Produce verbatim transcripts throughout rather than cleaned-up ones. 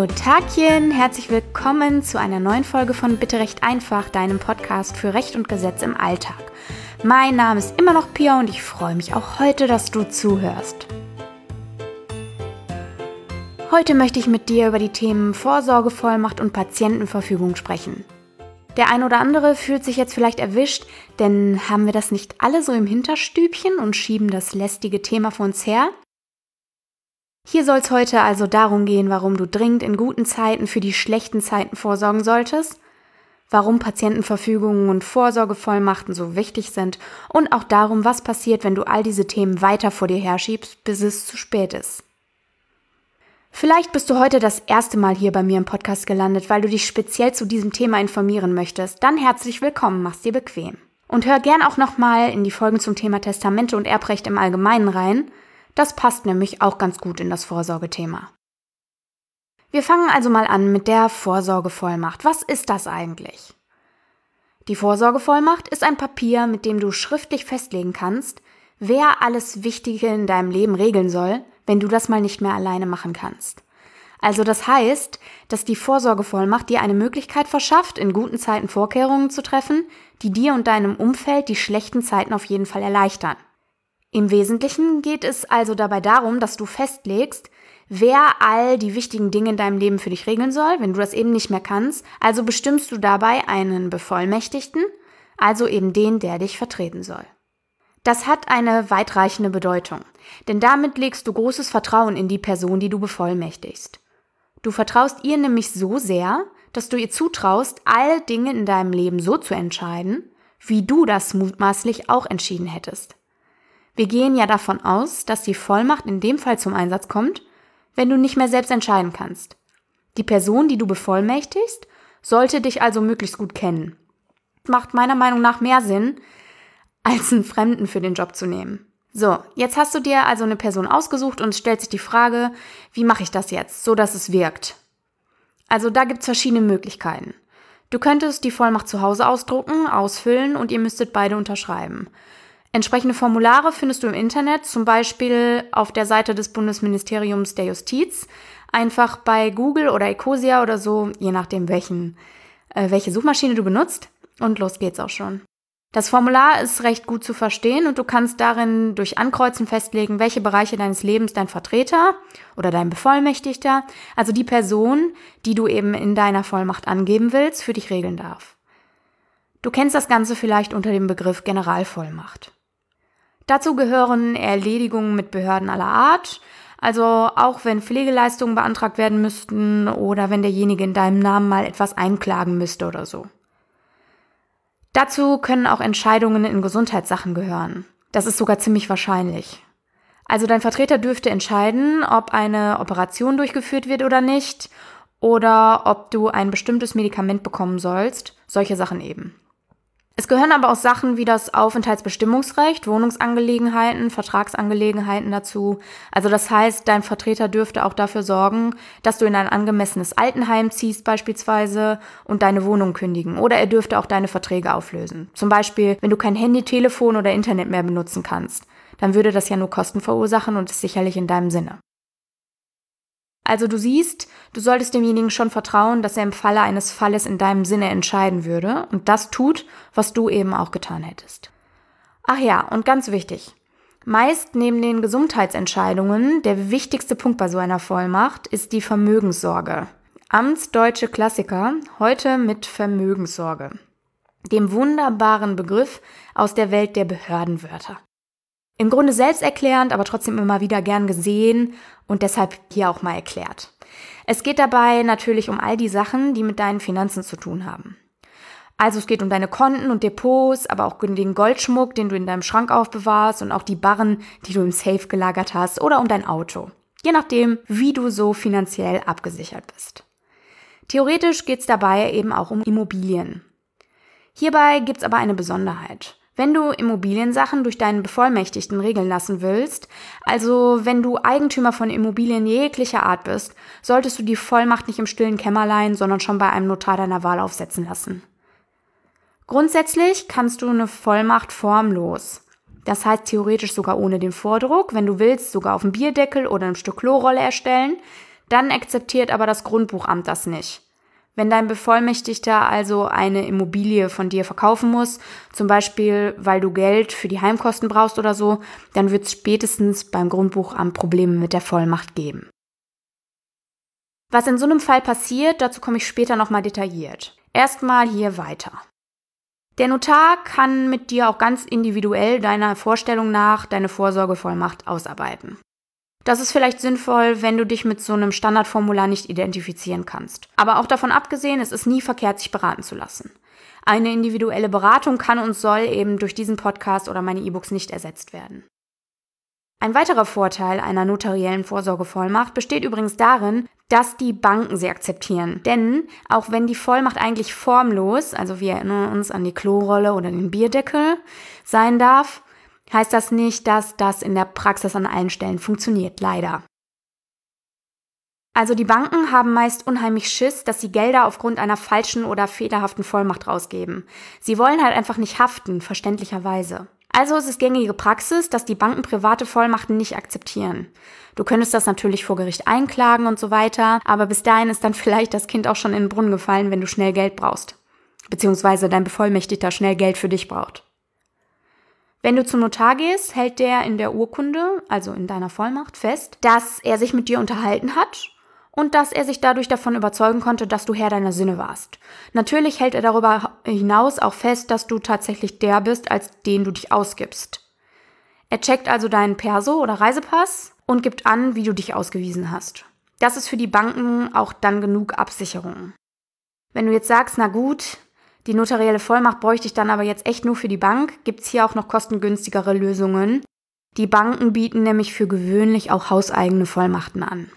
Hallo Tagchen, herzlich willkommen zu einer neuen Folge von Bitte Recht einfach, deinem Podcast für Recht und Gesetz im Alltag. Mein Name ist immer noch Pia und ich freue mich auch heute, dass du zuhörst. Heute möchte ich mit dir über die Themen Vorsorgevollmacht und Patientenverfügung sprechen. Der ein oder andere fühlt sich jetzt vielleicht erwischt, denn haben wir das nicht alle so im Hinterstübchen und schieben das lästige Thema vor uns her? Hier soll es heute also darum gehen, warum du dringend in guten Zeiten für die schlechten Zeiten vorsorgen solltest, warum Patientenverfügungen und Vorsorgevollmachten so wichtig sind und auch darum, was passiert, wenn du all diese Themen weiter vor dir herschiebst, bis es zu spät ist. Vielleicht bist du heute das erste Mal hier bei mir im Podcast gelandet, weil du dich speziell zu diesem Thema informieren möchtest. Dann herzlich willkommen, mach's dir bequem. Und hör gern auch nochmal in die Folgen zum Thema Testamente und Erbrecht im Allgemeinen rein. Das passt nämlich auch ganz gut in das Vorsorgethema. Wir fangen also mal an mit der Vorsorgevollmacht. Was ist das eigentlich? Die Vorsorgevollmacht ist ein Papier, mit dem du schriftlich festlegen kannst, wer alles Wichtige in deinem Leben regeln soll, wenn du das mal nicht mehr alleine machen kannst. Also das heißt, dass die Vorsorgevollmacht dir eine Möglichkeit verschafft, in guten Zeiten Vorkehrungen zu treffen, die dir und deinem Umfeld die schlechten Zeiten auf jeden Fall erleichtern. Im Wesentlichen geht es also dabei darum, dass du festlegst, wer all die wichtigen Dinge in deinem Leben für dich regeln soll, wenn du das eben nicht mehr kannst. Also bestimmst du dabei einen Bevollmächtigten, also eben den, der dich vertreten soll. Das hat eine weitreichende Bedeutung, denn damit legst du großes Vertrauen in die Person, die du bevollmächtigst. Du vertraust ihr nämlich so sehr, dass du ihr zutraust, all Dinge in deinem Leben so zu entscheiden, wie du das mutmaßlich auch entschieden hättest. Wir gehen ja davon aus, dass die Vollmacht in dem Fall zum Einsatz kommt, wenn du nicht mehr selbst entscheiden kannst. Die Person, die du bevollmächtigst, sollte dich also möglichst gut kennen. Macht meiner Meinung nach mehr Sinn, als einen Fremden für den Job zu nehmen. So, jetzt hast du dir also eine Person ausgesucht und stellst dich die Frage, wie mache ich das jetzt, so dass es wirkt? Also da gibt es verschiedene Möglichkeiten. Du könntest die Vollmacht zu Hause ausdrucken, ausfüllen und ihr müsstet beide unterschreiben. Entsprechende Formulare findest du im Internet, zum Beispiel auf der Seite des Bundesministeriums der Justiz. Einfach bei Google oder Ecosia oder so, je nachdem welchen, äh, welche Suchmaschine du benutzt. Und los geht's auch schon. Das Formular ist recht gut zu verstehen und du kannst darin durch Ankreuzen festlegen, welche Bereiche deines Lebens dein Vertreter oder dein Bevollmächtigter, also die Person, die du eben in deiner Vollmacht angeben willst, für dich regeln darf. Du kennst das Ganze vielleicht unter dem Begriff Generalvollmacht. Dazu gehören Erledigungen mit Behörden aller Art, also auch wenn Pflegeleistungen beantragt werden müssten oder wenn derjenige in deinem Namen mal etwas einklagen müsste oder so. Dazu können auch Entscheidungen in Gesundheitssachen gehören. Das ist sogar ziemlich wahrscheinlich. Also dein Vertreter dürfte entscheiden, ob eine Operation durchgeführt wird oder nicht oder ob du ein bestimmtes Medikament bekommen sollst, solche Sachen eben. Es gehören aber auch Sachen wie das Aufenthaltsbestimmungsrecht, Wohnungsangelegenheiten, Vertragsangelegenheiten dazu. Also das heißt, dein Vertreter dürfte auch dafür sorgen, dass du in ein angemessenes Altenheim ziehst beispielsweise und deine Wohnung kündigen. Oder er dürfte auch deine Verträge auflösen. Zum Beispiel, wenn du kein Handy, Telefon oder Internet mehr benutzen kannst. Dann würde das ja nur Kosten verursachen und ist sicherlich in deinem Sinne. Also du siehst, du solltest demjenigen schon vertrauen, dass er im Falle eines Falles in deinem Sinne entscheiden würde und das tut, was du eben auch getan hättest. Ach ja, und ganz wichtig, meist neben den Gesundheitsentscheidungen der wichtigste Punkt bei so einer Vollmacht ist die Vermögenssorge. Amtsdeutsche Klassiker, heute mit Vermögenssorge, dem wunderbaren Begriff aus der Welt der Behördenwörter. Im Grunde selbsterklärend, aber trotzdem immer wieder gern gesehen und deshalb hier auch mal erklärt. Es geht dabei natürlich um all die Sachen, die mit deinen Finanzen zu tun haben. Also es geht um deine Konten und Depots, aber auch um den Goldschmuck, den du in deinem Schrank aufbewahrst und auch die Barren, die du im Safe gelagert hast oder um dein Auto. Je nachdem, wie du so finanziell abgesichert bist. Theoretisch geht es dabei eben auch um Immobilien. Hierbei gibt es aber eine Besonderheit. Wenn du Immobiliensachen durch deinen Bevollmächtigten regeln lassen willst, also wenn du Eigentümer von Immobilien jeglicher Art bist, solltest du die Vollmacht nicht im stillen Kämmerlein, sondern schon bei einem Notar deiner Wahl aufsetzen lassen. Grundsätzlich kannst du eine Vollmacht formlos, das heißt theoretisch sogar ohne den Vordruck, wenn du willst, sogar auf dem Bierdeckel oder einem Stück Klorolle erstellen. Dann akzeptiert aber das Grundbuchamt das nicht. Wenn dein Bevollmächtigter also eine Immobilie von dir verkaufen muss, zum Beispiel weil du Geld für die Heimkosten brauchst oder so, dann wird es spätestens beim Grundbuchamt Probleme mit der Vollmacht geben. Was in so einem Fall passiert, dazu komme ich später nochmal detailliert. Erstmal hier weiter. Der Notar kann mit dir auch ganz individuell deiner Vorstellung nach deine Vorsorgevollmacht ausarbeiten. Das ist vielleicht sinnvoll, wenn du dich mit so einem Standardformular nicht identifizieren kannst. Aber auch davon abgesehen, es ist nie verkehrt, sich beraten zu lassen. Eine individuelle Beratung kann und soll eben durch diesen Podcast oder meine E-Books nicht ersetzt werden. Ein weiterer Vorteil einer notariellen Vorsorgevollmacht besteht übrigens darin, dass die Banken sie akzeptieren. Denn auch wenn die Vollmacht eigentlich formlos, also wir erinnern uns an die Klorolle oder den Bierdeckel, sein darf, heißt das nicht, dass das in der Praxis an allen Stellen funktioniert, leider. Also die Banken haben meist unheimlich Schiss, dass sie Gelder aufgrund einer falschen oder fehlerhaften Vollmacht rausgeben. Sie wollen halt einfach nicht haften, verständlicherweise. Also ist es gängige Praxis, dass die Banken private Vollmachten nicht akzeptieren. Du könntest das natürlich vor Gericht einklagen und so weiter, aber bis dahin ist dann vielleicht das Kind auch schon in den Brunnen gefallen, wenn du schnell Geld brauchst. Beziehungsweise dein Bevollmächtigter schnell Geld für dich braucht. Wenn du zum Notar gehst, hält der in der Urkunde, also in deiner Vollmacht, fest, dass er sich mit dir unterhalten hat und dass er sich dadurch davon überzeugen konnte, dass du Herr deiner Sinne warst. Natürlich hält er darüber hinaus auch fest, dass du tatsächlich der bist, als den du dich ausgibst. Er checkt also deinen Perso oder Reisepass und gibt an, wie du dich ausgewiesen hast. Das ist für die Banken auch dann genug Absicherung. Wenn du jetzt sagst, na gut, die notarielle Vollmacht bräuchte ich dann aber jetzt echt nur für die Bank, gibt's hier auch noch kostengünstigere Lösungen. Die Banken bieten nämlich für gewöhnlich auch hauseigene Vollmachten an.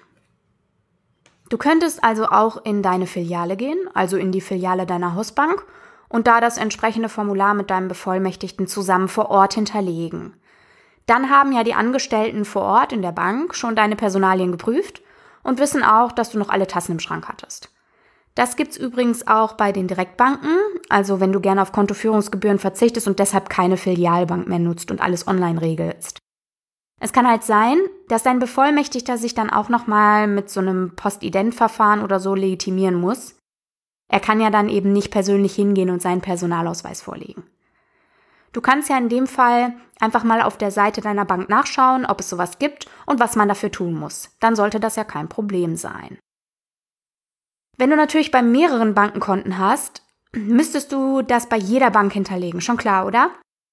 Du könntest also auch in deine Filiale gehen, also in die Filiale deiner Hausbank, und da das entsprechende Formular mit deinem Bevollmächtigten zusammen vor Ort hinterlegen. Dann haben ja die Angestellten vor Ort in der Bank schon deine Personalien geprüft und wissen auch, dass du noch alle Tassen im Schrank hattest. Das gibt's übrigens auch bei den Direktbanken, also wenn du gerne auf Kontoführungsgebühren verzichtest und deshalb keine Filialbank mehr nutzt und alles online regelst. Es kann halt sein, dass dein Bevollmächtigter sich dann auch nochmal mit so einem Postident-Verfahren oder so legitimieren muss. Er kann ja dann eben nicht persönlich hingehen und seinen Personalausweis vorlegen. Du kannst ja in dem Fall einfach mal auf der Seite deiner Bank nachschauen, ob es sowas gibt und was man dafür tun muss. Dann sollte das ja kein Problem sein. Wenn du natürlich bei mehreren Bankenkonten hast, müsstest du das bei jeder Bank hinterlegen. Schon klar, oder?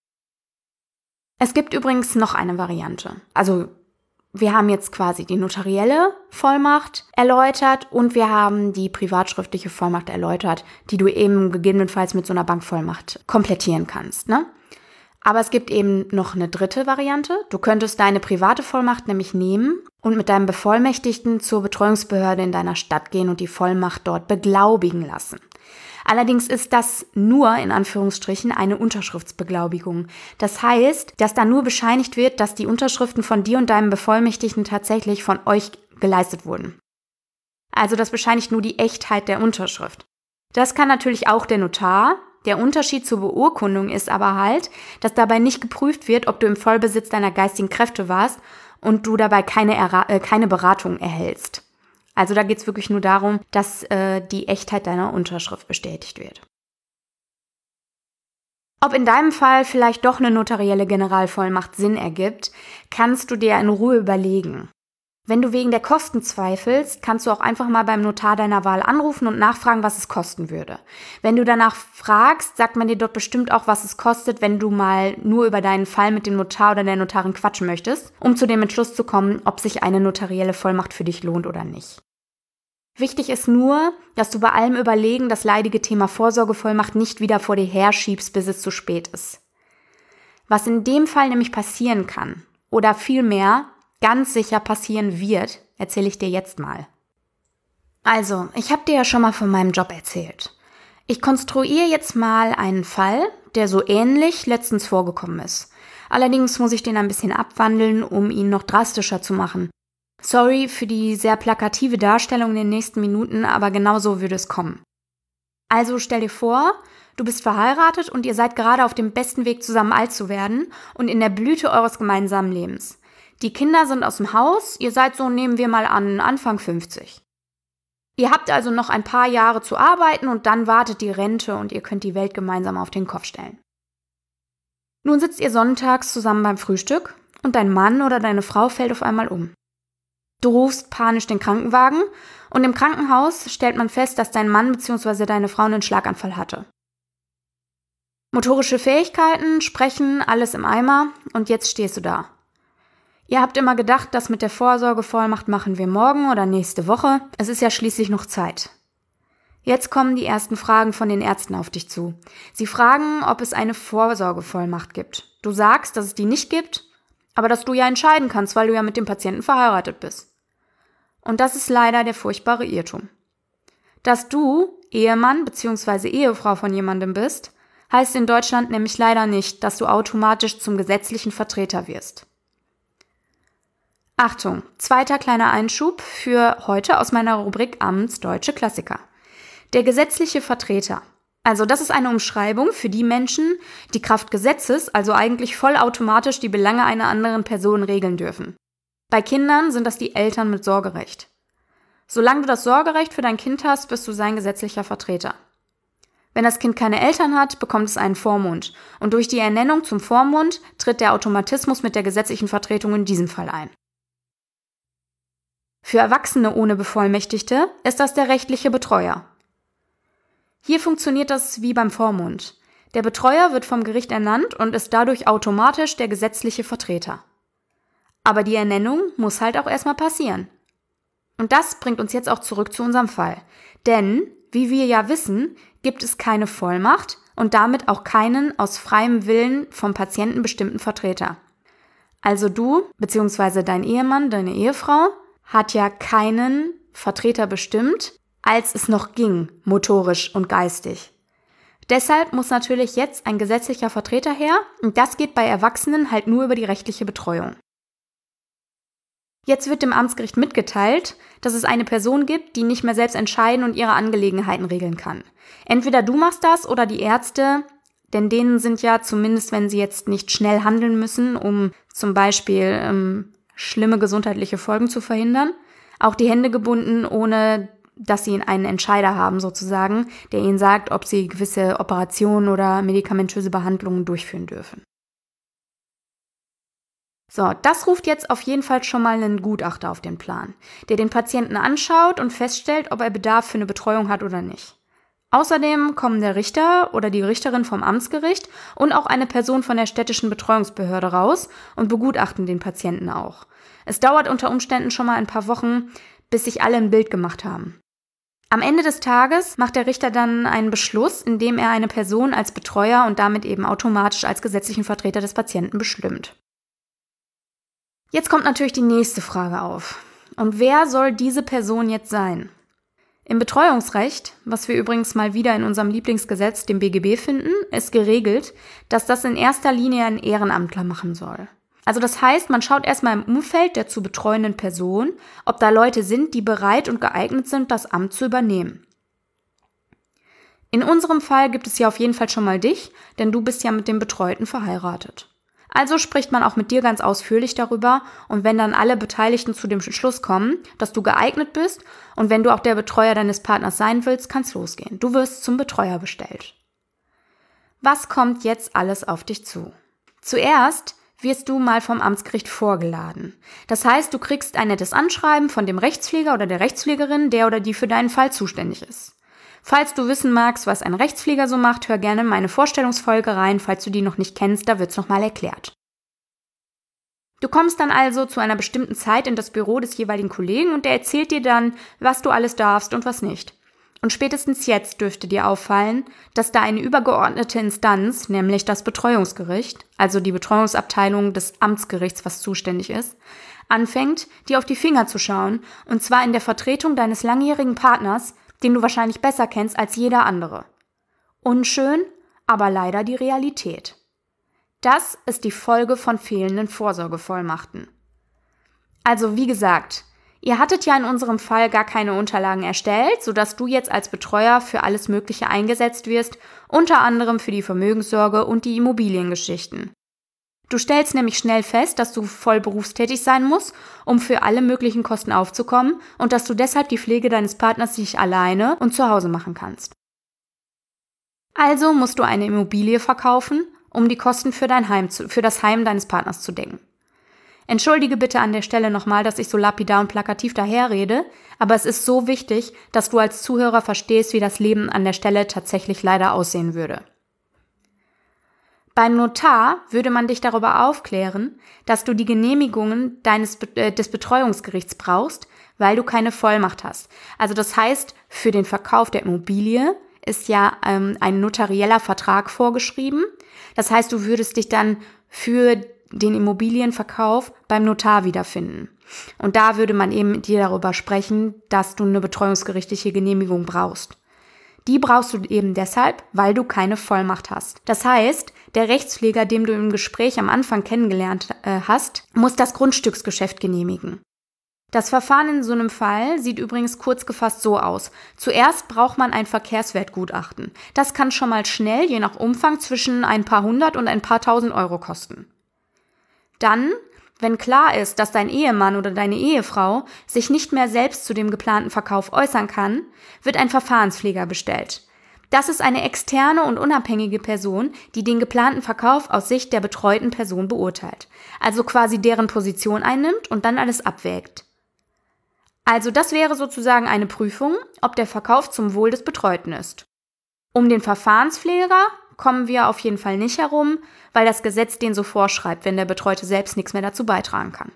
Es gibt übrigens noch eine Variante. Also wir haben jetzt quasi die notarielle Vollmacht erläutert und wir haben die privatschriftliche Vollmacht erläutert, die du eben gegebenenfalls mit so einer Bankvollmacht komplettieren kannst, ne? Aber es gibt eben noch eine dritte Variante. Du könntest deine private Vollmacht nämlich nehmen und mit deinem Bevollmächtigten zur Betreuungsbehörde in deiner Stadt gehen und die Vollmacht dort beglaubigen lassen. Allerdings ist das nur, in Anführungsstrichen, eine Unterschriftsbeglaubigung. Das heißt, dass da nur bescheinigt wird, dass die Unterschriften von dir und deinem Bevollmächtigten tatsächlich von euch geleistet wurden. Also das bescheinigt nur die Echtheit der Unterschrift. Das kann natürlich auch der Notar. Der Unterschied zur Beurkundung ist aber halt, dass dabei nicht geprüft wird, ob du im Vollbesitz deiner geistigen Kräfte warst und du dabei keine, Erra- äh, keine Beratung erhältst. Also da geht es wirklich nur darum, dass äh, die Echtheit deiner Unterschrift bestätigt wird. Ob in deinem Fall vielleicht doch eine notarielle Generalvollmacht Sinn ergibt, kannst du dir in Ruhe überlegen. Wenn du wegen der Kosten zweifelst, kannst du auch einfach mal beim Notar deiner Wahl anrufen und nachfragen, was es kosten würde. Wenn du danach fragst, sagt man dir dort bestimmt auch, was es kostet, wenn du mal nur über deinen Fall mit dem Notar oder der Notarin quatschen möchtest, um zu dem Entschluss zu kommen, ob sich eine notarielle Vollmacht für dich lohnt oder nicht. Wichtig ist nur, dass du bei allem Überlegen das leidige Thema Vorsorgevollmacht nicht wieder vor dir herschiebst, bis es zu spät ist. Was in dem Fall nämlich passieren kann, oder vielmehr ganz sicher passieren wird, erzähle ich dir jetzt mal. Also, ich habe dir ja schon mal von meinem Job erzählt. Ich konstruiere jetzt mal einen Fall, der so ähnlich letztens vorgekommen ist. Allerdings muss ich den ein bisschen abwandeln, um ihn noch drastischer zu machen. Sorry für die sehr plakative Darstellung in den nächsten Minuten, aber genau so würde es kommen. Also stell dir vor, du bist verheiratet und ihr seid gerade auf dem besten Weg, zusammen alt zu werden und in der Blüte eures gemeinsamen Lebens. Die Kinder sind aus dem Haus, ihr seid so, nehmen wir mal an, Anfang fünfzig. Ihr habt also noch ein paar Jahre zu arbeiten und dann wartet die Rente und ihr könnt die Welt gemeinsam auf den Kopf stellen. Nun sitzt ihr sonntags zusammen beim Frühstück und dein Mann oder deine Frau fällt auf einmal um. Du rufst panisch den Krankenwagen und im Krankenhaus stellt man fest, dass dein Mann bzw. deine Frau einen Schlaganfall hatte. Motorische Fähigkeiten, Sprechen, alles im Eimer und jetzt stehst du da. Ihr habt immer gedacht, das mit der Vorsorgevollmacht machen wir morgen oder nächste Woche. Es ist ja schließlich noch Zeit. Jetzt kommen die ersten Fragen von den Ärzten auf dich zu. Sie fragen, ob es eine Vorsorgevollmacht gibt. Du sagst, dass es die nicht gibt, aber dass du ja entscheiden kannst, weil du ja mit dem Patienten verheiratet bist. Und das ist leider der furchtbare Irrtum. Dass du Ehemann bzw. Ehefrau von jemandem bist, heißt in Deutschland nämlich leider nicht, dass du automatisch zum gesetzlichen Vertreter wirst. Achtung, zweiter kleiner Einschub für heute aus meiner Rubrik Amtsdeutsche Klassiker. Der gesetzliche Vertreter. Also das ist eine Umschreibung für die Menschen, die Kraft Gesetzes, also eigentlich vollautomatisch die Belange einer anderen Person regeln dürfen. Bei Kindern sind das die Eltern mit Sorgerecht. Solange du das Sorgerecht für dein Kind hast, bist du sein gesetzlicher Vertreter. Wenn das Kind keine Eltern hat, bekommt es einen Vormund. Und durch die Ernennung zum Vormund tritt der Automatismus mit der gesetzlichen Vertretung in diesem Fall ein. Für Erwachsene ohne Bevollmächtigte ist das der rechtliche Betreuer. Hier funktioniert das wie beim Vormund. Der Betreuer wird vom Gericht ernannt und ist dadurch automatisch der gesetzliche Vertreter. Aber die Ernennung muss halt auch erstmal passieren. Und das bringt uns jetzt auch zurück zu unserem Fall. Denn, wie wir ja wissen, gibt es keine Vollmacht und damit auch keinen aus freiem Willen vom Patienten bestimmten Vertreter. Also du bzw. dein Ehemann, deine Ehefrau hat ja keinen Vertreter bestimmt, als es noch ging, motorisch und geistig. Deshalb muss natürlich jetzt ein gesetzlicher Vertreter her und das geht bei Erwachsenen halt nur über die rechtliche Betreuung. Jetzt wird dem Amtsgericht mitgeteilt, dass es eine Person gibt, die nicht mehr selbst entscheiden und ihre Angelegenheiten regeln kann. Entweder du machst das oder die Ärzte, denn denen sind ja, zumindest wenn sie jetzt nicht schnell handeln müssen, um zum Beispiel ähm, schlimme gesundheitliche Folgen zu verhindern, auch die Hände gebunden, ohne dass sie einen Entscheider haben sozusagen, der ihnen sagt, ob sie gewisse Operationen oder medikamentöse Behandlungen durchführen dürfen. So, das ruft jetzt auf jeden Fall schon mal einen Gutachter auf den Plan, der den Patienten anschaut und feststellt, ob er Bedarf für eine Betreuung hat oder nicht. Außerdem kommen der Richter oder die Richterin vom Amtsgericht und auch eine Person von der städtischen Betreuungsbehörde raus und begutachten den Patienten auch. Es dauert unter Umständen schon mal ein paar Wochen, bis sich alle ein Bild gemacht haben. Am Ende des Tages macht der Richter dann einen Beschluss, in dem er eine Person als Betreuer und damit eben automatisch als gesetzlichen Vertreter des Patienten bestimmt. Jetzt kommt natürlich die nächste Frage auf. Und wer soll diese Person jetzt sein? Im Betreuungsrecht, was wir übrigens mal wieder in unserem Lieblingsgesetz, dem B G B, finden, ist geregelt, dass das in erster Linie ein Ehrenamtler machen soll. Also das heißt, man schaut erstmal im Umfeld der zu betreuenden Person, ob da Leute sind, die bereit und geeignet sind, das Amt zu übernehmen. In unserem Fall gibt es ja auf jeden Fall schon mal dich, denn du bist ja mit dem Betreuten verheiratet. Also spricht man auch mit dir ganz ausführlich darüber und wenn dann alle Beteiligten zu dem Schluss kommen, dass du geeignet bist und wenn du auch der Betreuer deines Partners sein willst, kann's losgehen. Du wirst zum Betreuer bestellt. Was kommt jetzt alles auf dich zu? Zuerst wirst du mal vom Amtsgericht vorgeladen. Das heißt, du kriegst ein nettes Anschreiben von dem Rechtspfleger oder der Rechtspflegerin, der oder die für deinen Fall zuständig ist. Falls du wissen magst, was ein Rechtspfleger so macht, hör gerne in meine Vorstellungsfolge rein, falls du die noch nicht kennst, da wird's nochmal erklärt. Du kommst dann also zu einer bestimmten Zeit in das Büro des jeweiligen Kollegen und der erzählt dir dann, was du alles darfst und was nicht. Und spätestens jetzt dürfte dir auffallen, dass da eine übergeordnete Instanz, nämlich das Betreuungsgericht, also die Betreuungsabteilung des Amtsgerichts, was zuständig ist, anfängt, dir auf die Finger zu schauen, und zwar in der Vertretung deines langjährigen Partners, den du wahrscheinlich besser kennst als jeder andere. Unschön, aber leider die Realität. Das ist die Folge von fehlenden Vorsorgevollmachten. Also wie gesagt, ihr hattet ja in unserem Fall gar keine Unterlagen erstellt, sodass du jetzt als Betreuer für alles Mögliche eingesetzt wirst, unter anderem für die Vermögenssorge und die Immobiliengeschichten. Du stellst nämlich schnell fest, dass du voll berufstätig sein musst, um für alle möglichen Kosten aufzukommen und dass du deshalb die Pflege deines Partners nicht alleine und zu Hause machen kannst. Also musst du eine Immobilie verkaufen, um die Kosten für dein Heim zu, für das Heim deines Partners zu decken. Entschuldige bitte an der Stelle nochmal, dass ich so lapidar und plakativ daherrede, aber es ist so wichtig, dass du als Zuhörer verstehst, wie das Leben an der Stelle tatsächlich leider aussehen würde. Beim Notar würde man dich darüber aufklären, dass du die Genehmigungen deines, äh, des Betreuungsgerichts brauchst, weil du keine Vollmacht hast. Also das heißt, für den Verkauf der Immobilie ist ja ähm, ein notarieller Vertrag vorgeschrieben. Das heißt, du würdest dich dann für den Immobilienverkauf beim Notar wiederfinden. Und da würde man eben mit dir darüber sprechen, dass du eine betreuungsgerichtliche Genehmigung brauchst. Die brauchst du eben deshalb, weil du keine Vollmacht hast. Das heißt, der Rechtspfleger, den du im Gespräch am Anfang kennengelernt äh, hast, muss das Grundstücksgeschäft genehmigen. Das Verfahren in so einem Fall sieht übrigens kurz gefasst so aus. Zuerst braucht man ein Verkehrswertgutachten. Das kann schon mal schnell, je nach Umfang, zwischen ein paar hundert und ein paar tausend Euro kosten. Dann, wenn klar ist, dass dein Ehemann oder deine Ehefrau sich nicht mehr selbst zu dem geplanten Verkauf äußern kann, wird ein Verfahrenspfleger bestellt. Das ist eine externe und unabhängige Person, die den geplanten Verkauf aus Sicht der betreuten Person beurteilt. Also quasi deren Position einnimmt und dann alles abwägt. Also das wäre sozusagen eine Prüfung, ob der Verkauf zum Wohl des Betreuten ist. Um den Verfahrenspfleger kommen wir auf jeden Fall nicht herum, weil das Gesetz den so vorschreibt, wenn der Betreute selbst nichts mehr dazu beitragen kann.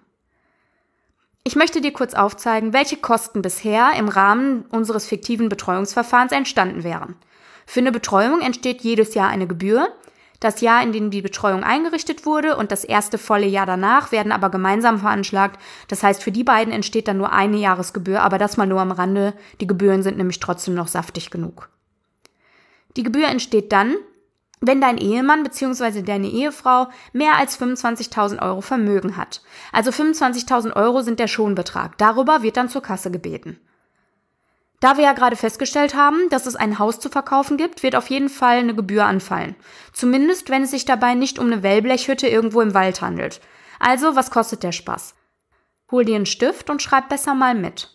Ich möchte dir kurz aufzeigen, welche Kosten bisher im Rahmen unseres fiktiven Betreuungsverfahrens entstanden wären. Für eine Betreuung entsteht jedes Jahr eine Gebühr. Das Jahr, in dem die Betreuung eingerichtet wurde und das erste volle Jahr danach werden aber gemeinsam veranschlagt. Das heißt, für die beiden entsteht dann nur eine Jahresgebühr, aber das mal nur am Rande. Die Gebühren sind nämlich trotzdem noch saftig genug. Die Gebühr entsteht dann, wenn dein Ehemann bzw. deine Ehefrau mehr als fünfundzwanzigtausend Euro Vermögen hat. Also fünfundzwanzigtausend Euro sind der Schonbetrag. Darüber wird dann zur Kasse gebeten. Da wir ja gerade festgestellt haben, dass es ein Haus zu verkaufen gibt, wird auf jeden Fall eine Gebühr anfallen. Zumindest, wenn es sich dabei nicht um eine Wellblechhütte irgendwo im Wald handelt. Also, was kostet der Spaß? Hol dir einen Stift und schreib besser mal mit.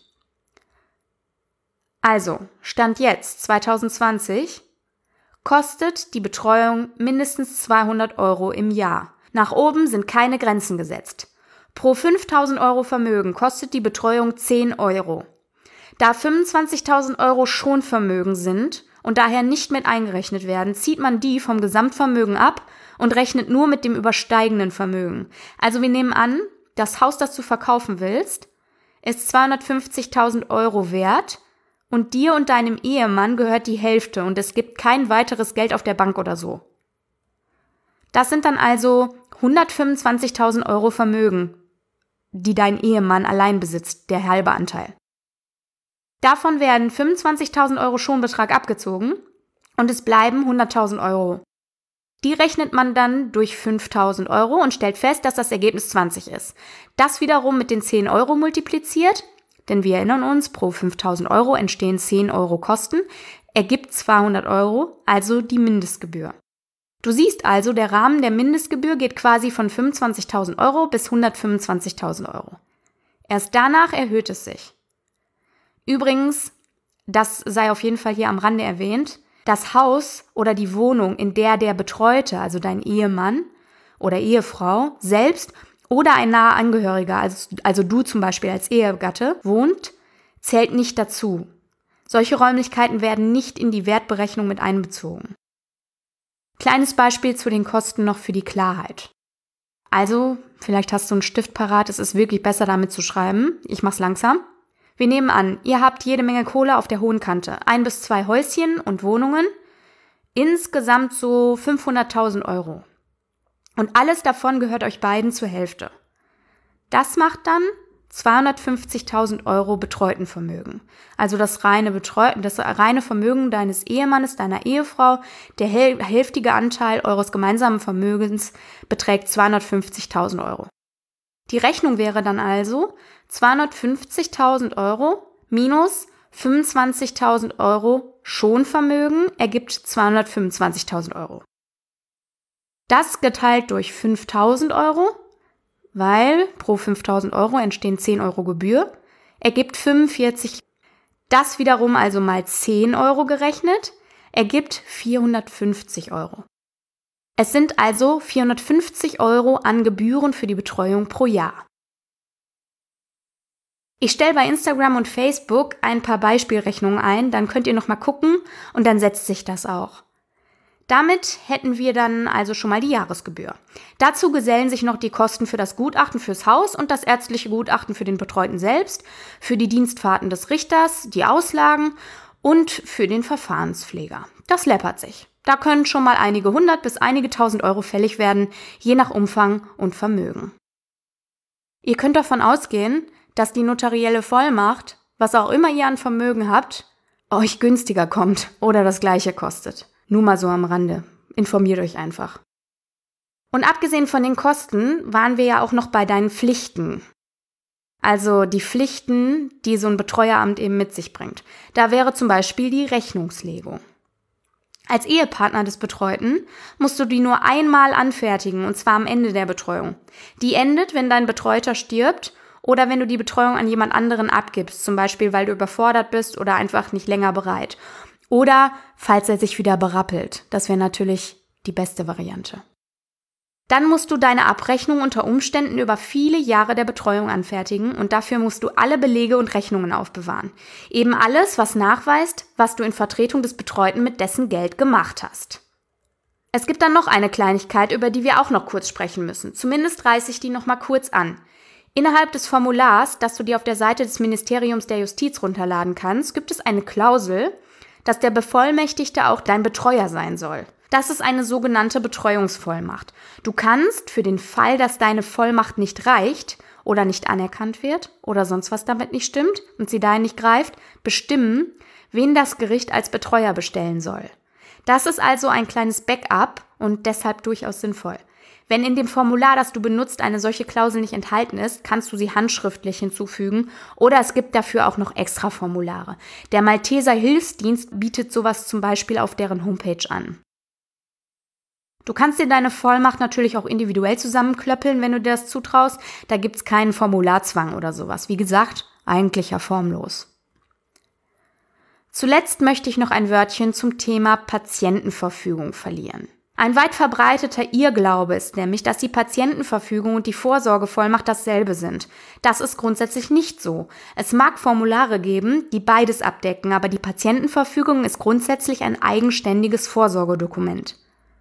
Also, Stand jetzt, zwanzig zwanzig, kostet die Betreuung mindestens zweihundert Euro im Jahr. Nach oben sind keine Grenzen gesetzt. Pro fünftausend Euro Vermögen kostet die Betreuung zehn Euro. Da fünfundzwanzigtausend Euro Schonvermögen sind und daher nicht mit eingerechnet werden, zieht man die vom Gesamtvermögen ab und rechnet nur mit dem übersteigenden Vermögen. Also wir nehmen an, das Haus, das du verkaufen willst, ist zweihundertfünfzigtausend Euro wert und dir und deinem Ehemann gehört die Hälfte und es gibt kein weiteres Geld auf der Bank oder so. Das sind dann also hundertfünfundzwanzigtausend Euro Vermögen, die dein Ehemann allein besitzt, der halbe Anteil. Davon werden fünfundzwanzigtausend Euro Schonbetrag abgezogen und es bleiben hunderttausend Euro. Die rechnet man dann durch fünftausend Euro und stellt fest, dass das Ergebnis zwanzig ist. Das wiederum mit den zehn Euro multipliziert, denn wir erinnern uns, pro fünftausend Euro entstehen zehn Euro Kosten, ergibt zweihundert Euro, also die Mindestgebühr. Du siehst also, der Rahmen der Mindestgebühr geht quasi von fünfundzwanzigtausend Euro bis hundertfünfundzwanzigtausend Euro. Erst danach erhöht es sich. Übrigens, das sei auf jeden Fall hier am Rande erwähnt, das Haus oder die Wohnung, in der der Betreute, also dein Ehemann oder Ehefrau selbst oder ein naher Angehöriger, also, also du zum Beispiel als Ehegatte, wohnt, zählt nicht dazu. Solche Räumlichkeiten werden nicht in die Wertberechnung mit einbezogen. Kleines Beispiel zu den Kosten noch für die Klarheit. Also, vielleicht hast du einen Stift parat, es ist wirklich besser damit zu schreiben. Ich mach's langsam. Wir nehmen an, ihr habt jede Menge Kohle auf der hohen Kante. Ein bis zwei Häuschen und Wohnungen. Insgesamt so fünfhunderttausend Euro. Und alles davon gehört euch beiden zur Hälfte. Das macht dann zweihundertfünfzigtausend Euro Betreutenvermögen. Also das reine, Betreu- das reine Vermögen deines Ehemannes, deiner Ehefrau. Der häl- hälftige Anteil eures gemeinsamen Vermögens beträgt zweihundertfünfzigtausend Euro. Die Rechnung wäre dann also zweihundertfünfzigtausend Euro minus fünfundzwanzigtausend Euro Schonvermögen ergibt zweihundertfünfundzwanzigtausend Euro. Das geteilt durch fünftausend Euro, weil pro fünftausend Euro entstehen zehn Euro Gebühr, ergibt fünfundvierzig. Das wiederum also mal zehn Euro gerechnet, ergibt vierhundertfünfzig Euro. Es sind also vierhundertfünfzig Euro an Gebühren für die Betreuung pro Jahr. Ich stelle bei Instagram und Facebook ein paar Beispielrechnungen ein, dann könnt ihr nochmal gucken und dann setzt sich das auch. Damit hätten wir dann also schon mal die Jahresgebühr. Dazu gesellen sich noch die Kosten für das Gutachten fürs Haus und das ärztliche Gutachten für den Betreuten selbst, für die Dienstfahrten des Richters, die Auslagen und für den Verfahrenspfleger. Das läppert sich. Da können schon mal einige hundert bis einige tausend Euro fällig werden, je nach Umfang und Vermögen. Ihr könnt davon ausgehen, dass die notarielle Vollmacht, was auch immer ihr an Vermögen habt, euch günstiger kommt oder das Gleiche kostet. Nur mal so am Rande. Informiert euch einfach. Und abgesehen von den Kosten waren wir ja auch noch bei deinen Pflichten. Also die Pflichten, die so ein Betreueramt eben mit sich bringt. Da wäre zum Beispiel die Rechnungslegung. Als Ehepartner des Betreuten musst du die nur einmal anfertigen, und zwar am Ende der Betreuung. Die endet, wenn dein Betreuter stirbt oder wenn du die Betreuung an jemand anderen abgibst, zum Beispiel weil du überfordert bist oder einfach nicht länger bereit. Oder falls er sich wieder berappelt. Das wäre natürlich die beste Variante. Dann musst du deine Abrechnung unter Umständen über viele Jahre der Betreuung anfertigen und dafür musst du alle Belege und Rechnungen aufbewahren. Eben alles, was nachweist, was du in Vertretung des Betreuten mit dessen Geld gemacht hast. Es gibt dann noch eine Kleinigkeit, über die wir auch noch kurz sprechen müssen. Zumindest reiße ich die noch mal kurz an. Innerhalb des Formulars, das du dir auf der Seite des Ministeriums der Justiz runterladen kannst, gibt es eine Klausel, dass der Bevollmächtigte auch dein Betreuer sein soll. Das ist eine sogenannte Betreuungsvollmacht. Du kannst für den Fall, dass deine Vollmacht nicht reicht oder nicht anerkannt wird oder sonst was damit nicht stimmt und sie dahin nicht greift, bestimmen, wen das Gericht als Betreuer bestellen soll. Das ist also ein kleines Backup und deshalb durchaus sinnvoll. Wenn in dem Formular, das du benutzt, eine solche Klausel nicht enthalten ist, kannst du sie handschriftlich hinzufügen oder es gibt dafür auch noch extra Formulare. Der Malteser Hilfsdienst bietet sowas zum Beispiel auf deren Homepage an. Du kannst dir deine Vollmacht natürlich auch individuell zusammenklöppeln, wenn du dir das zutraust. Da gibt es keinen Formularzwang oder sowas. Wie gesagt, eigentlich ja formlos. Zuletzt möchte ich noch ein Wörtchen zum Thema Patientenverfügung verlieren. Ein weit verbreiteter Irrglaube ist nämlich, dass die Patientenverfügung und die Vorsorgevollmacht dasselbe sind. Das ist grundsätzlich nicht so. Es mag Formulare geben, die beides abdecken, aber die Patientenverfügung ist grundsätzlich ein eigenständiges Vorsorgedokument.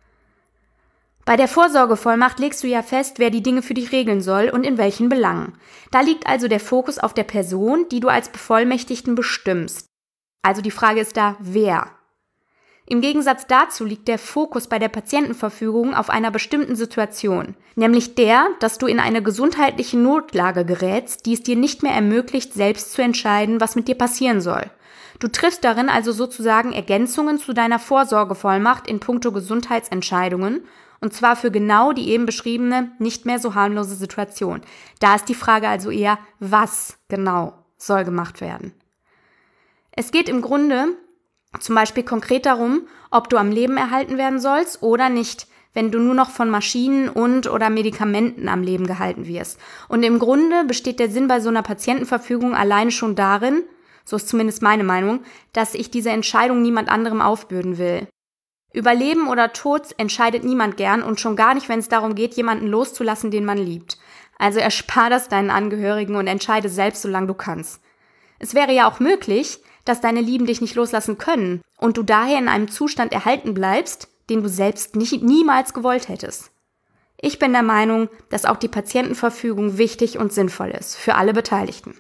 Bei der Vorsorgevollmacht legst du ja fest, wer die Dinge für dich regeln soll und in welchen Belangen. Da liegt also der Fokus auf der Person, die du als Bevollmächtigten bestimmst. Also die Frage ist da, wer? Im Gegensatz dazu liegt der Fokus bei der Patientenverfügung auf einer bestimmten Situation, nämlich der, dass du in eine gesundheitliche Notlage gerätst, die es dir nicht mehr ermöglicht, selbst zu entscheiden, was mit dir passieren soll. Du triffst darin also sozusagen Ergänzungen zu deiner Vorsorgevollmacht in puncto Gesundheitsentscheidungen, und zwar für genau die eben beschriebene, nicht mehr so harmlose Situation. Da ist die Frage also eher, was genau soll gemacht werden. Es geht im Grunde zum Beispiel konkret darum, ob du am Leben erhalten werden sollst oder nicht, wenn du nur noch von Maschinen und oder Medikamenten am Leben gehalten wirst. Und im Grunde besteht der Sinn bei so einer Patientenverfügung alleine schon darin, so ist zumindest meine Meinung, dass ich diese Entscheidung niemand anderem aufbürden will. Über Leben oder Tod entscheidet niemand gern und schon gar nicht, wenn es darum geht, jemanden loszulassen, den man liebt. Also erspar das deinen Angehörigen und entscheide selbst, solange du kannst. Es wäre ja auch möglich, dass deine Lieben dich nicht loslassen können und du daher in einem Zustand erhalten bleibst, den du selbst nicht, niemals gewollt hättest. Ich bin der Meinung, dass auch die Patientenverfügung wichtig und sinnvoll ist, für alle Beteiligten.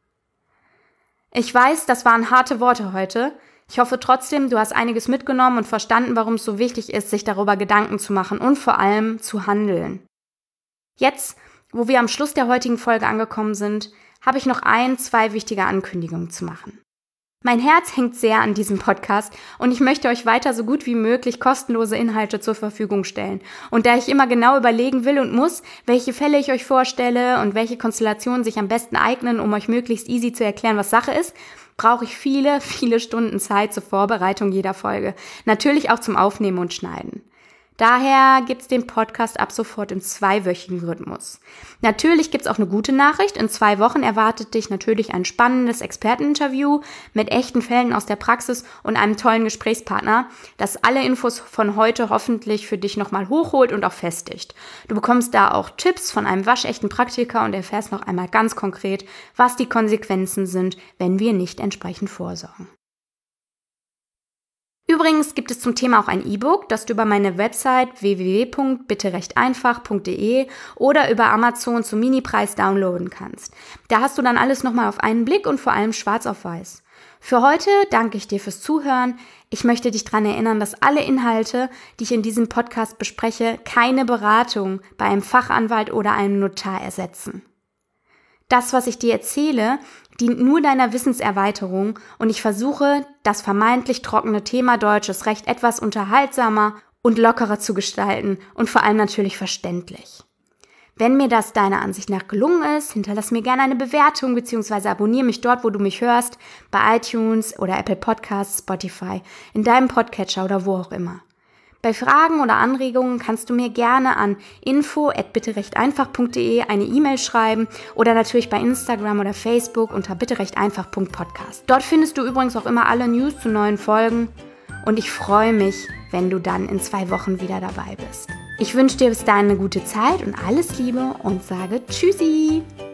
Ich weiß, das waren harte Worte heute. Ich hoffe trotzdem, du hast einiges mitgenommen und verstanden, warum es so wichtig ist, sich darüber Gedanken zu machen und vor allem zu handeln. Jetzt, wo wir am Schluss der heutigen Folge angekommen sind, habe ich noch ein, zwei wichtige Ankündigungen zu machen. Mein Herz hängt sehr an diesem Podcast und ich möchte euch weiter so gut wie möglich kostenlose Inhalte zur Verfügung stellen. Und da ich immer genau überlegen will und muss, welche Fälle ich euch vorstelle und welche Konstellationen sich am besten eignen, um euch möglichst easy zu erklären, was Sache ist, brauche ich viele, viele Stunden Zeit zur Vorbereitung jeder Folge. Natürlich auch zum Aufnehmen und Schneiden. Daher gibt's den Podcast ab sofort im zweiwöchigen Rhythmus. Natürlich gibt's auch eine gute Nachricht. In zwei Wochen erwartet dich natürlich ein spannendes Experteninterview mit echten Fällen aus der Praxis und einem tollen Gesprächspartner, das alle Infos von heute hoffentlich für dich nochmal hochholt und auch festigt. Du bekommst da auch Tipps von einem waschechten Praktiker und erfährst noch einmal ganz konkret, was die Konsequenzen sind, wenn wir nicht entsprechend vorsorgen. Übrigens gibt es zum Thema auch ein E-Book, das du über meine Website w w w punkt bitte recht einfach punkt d e oder über Amazon zum Minipreis downloaden kannst. Da hast du dann alles nochmal auf einen Blick und vor allem schwarz auf weiß. Für heute danke ich dir fürs Zuhören. Ich möchte dich daran erinnern, dass alle Inhalte, die ich in diesem Podcast bespreche, keine Beratung bei einem Fachanwalt oder einem Notar ersetzen. Das, was ich dir erzähle, dient nur deiner Wissenserweiterung und ich versuche, das vermeintlich trockene Thema deutsches Recht etwas unterhaltsamer und lockerer zu gestalten und vor allem natürlich verständlich. Wenn mir das deiner Ansicht nach gelungen ist, hinterlass mir gerne eine Bewertung bzw. abonniere mich dort, wo du mich hörst, bei iTunes oder Apple Podcasts, Spotify, in deinem Podcatcher oder wo auch immer. Bei Fragen oder Anregungen kannst du mir gerne an info at bitte recht einfach punkt d e eine E-Mail schreiben oder natürlich bei Instagram oder Facebook unter bitte recht einfach punkt podcast. Dort findest du übrigens auch immer alle News zu neuen Folgen und ich freue mich, wenn du dann in zwei Wochen wieder dabei bist. Ich wünsche dir bis dahin eine gute Zeit und alles Liebe und sage Tschüssi!